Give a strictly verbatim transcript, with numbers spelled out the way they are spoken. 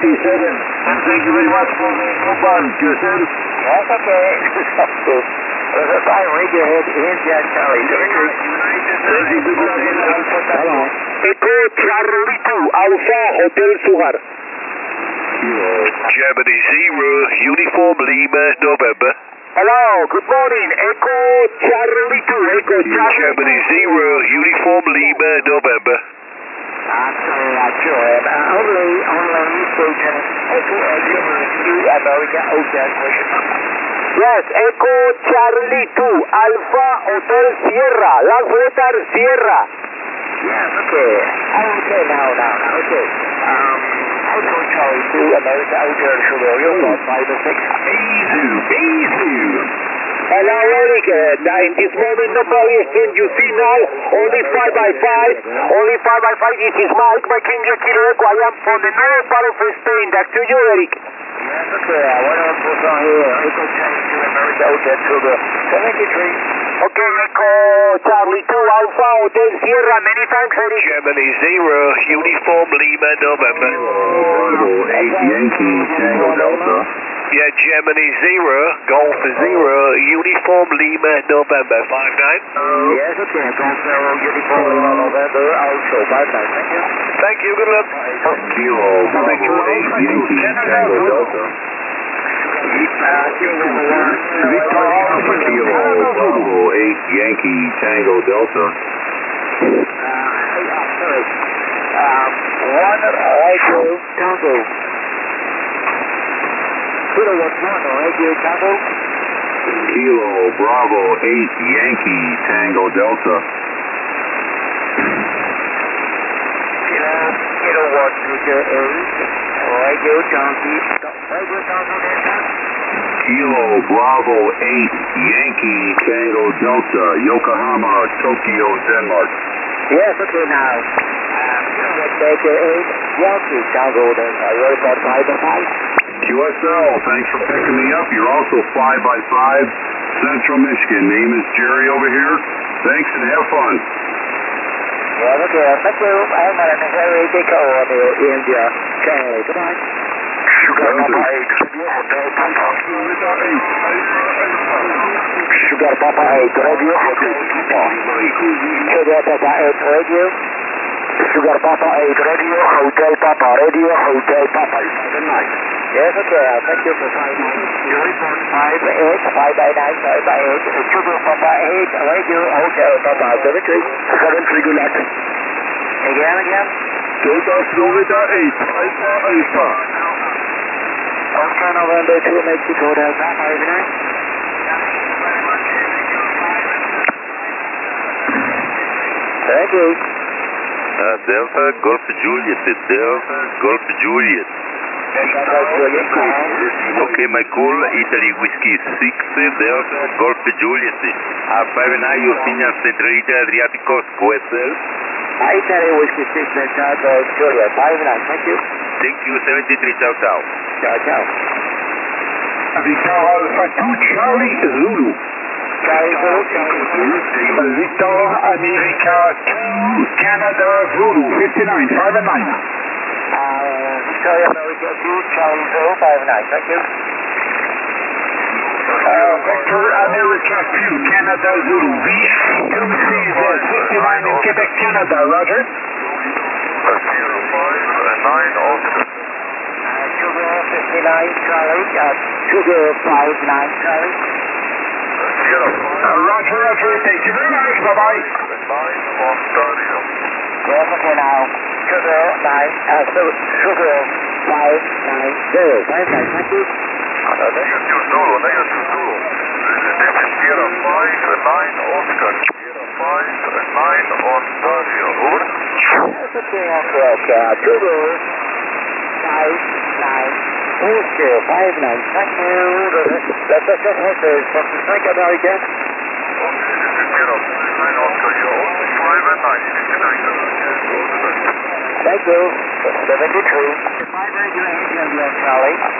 seven. Thank you very much for the mobile, Houston. That's okay. That's fine. Radiohead, India, Charlie. Hello. Echo Charlie two, Alpha Hotel Sugar. Germany Zero, Uniform Lima, November. Hello, good morning. Echo Charlie two, Echo Charlie. Germany Zero, Uniform Lima, November. I'm sorry, I joined. Uh, only, only station. Echo Germany, America, Hotel, Yes, Echo Charlie two, Alpha Hotel Sierra, Las Letter Sierra. Yes, okay. Okay, now, now, now, okay. Um, Echo Charlie two, America, Hotel, Sugar, you're on five or six. Easy, easy. Hello, Eric. Uh, in this moment, nobody exchange you signal. Only five by five. Only five by five. This is Mike, my King Kilo Echo. I am from the northern part of Spain. That's to you, Eric. Yes, okay. I want to put on here. Echo Charlie two, America, Hotel, Sugar. seventy-three. Okay, Echo Charlie two, Alpha Hotel Sierra. Many thanks, Eric. Germany Zero, Uniform Lima, November. Bravo eight Yankee Tango Delta. Yeah, Germany Zero, Golf Zero, Uniform Lima, November. Five nine. Yes, okay. Golf Zero, Uniform Lima, November, also five nine. Thank you. Thank you, good luck. Kilo Bravo eight Yankee Tango Delta. Victor Alpha Kilo Bravo eight Yankee Tango Delta. Uh, hey, uh, sorry. Um, one, Radio Tango. Kilo one, one, Radio Tango. Kilo Bravo eight Yankee Tango Delta. Kilo, Kilo one, Radio eight, Radio Tango. Radio Tango Delta. Kilo Bravo eight Yankee Tango Delta, Yokohama, Tokyo, Denmark. Yes, okay, now. Um, Kilo one, Radio eight, Yankee Tango Delta. You're about five by five. Q S L, thanks for picking me up. You're also five by five, Central Michigan. Name is Jerry over here. Thanks and have fun. Yes, okay, thank you. I'm going to Harry Dico on the India. Okay, goodbye. Sugar Papa eight. Sugar Papa eight, Radio Hotel Papa. Sugar Papa eight, Radio. Sugar Papa eight, Radio Hotel Papa. Radio Hotel Papa. Good night. Yes, okay, thank you for five nine. You report five eight, five by nine, five by eight. Sugar Papa eight, Radio Hotel Papa. seven three. seven three, good luck. Again, again. Delta Florida eight, Alpha Alpha. Oscar November two, Mexico Delta, five nine. Thank you. Uh, Delta, Golf Juliet, Delta, Golf Juliet. Okay, my call, Italy Whiskey six, Delta, Golf Juliet. Uh, five nine, your signal Centralita Adriatico, Square. Italy Whiskey six, Delta, Golf Juliet, five nine, thank you. Thank you, seventy-three, ciao, ciao. Ciao, ciao. Victor Alpha two Charlie Zulu. Charlie Zulu, Charlie Zulu. Victor America two Canada Zulu fifty-nine, five and nine. Uh, Victoria America two, Charlie Zulu, five nine, thank you. Uh, Victor America two Canada Zulu V two C Z fifty-nine in Quebec, Canada, Roger. zero five nine Oscar. Sugar fifty-nine, Charlie, uh, Sugar five nine, Charlie. Uh, Roger, Roger, thank you very much, bye-bye. nine Ontario. Yes, okay, now. Sugar nine, uh, su- Sugar five nine, zero, five nine, thank you. Negative Zulu, negative Zulu. Sierra five nine Oscar. Sierra five nine Ontario. Over. Yes, okay, okay, okay. Uh, Sugar five nine, Oscar five nine, thank you. That's a good message from the Frank America. Okay, this is Sierra five nine Oscar. You're also five and nine. Thank you. seventy-two. five radio India, Charlie.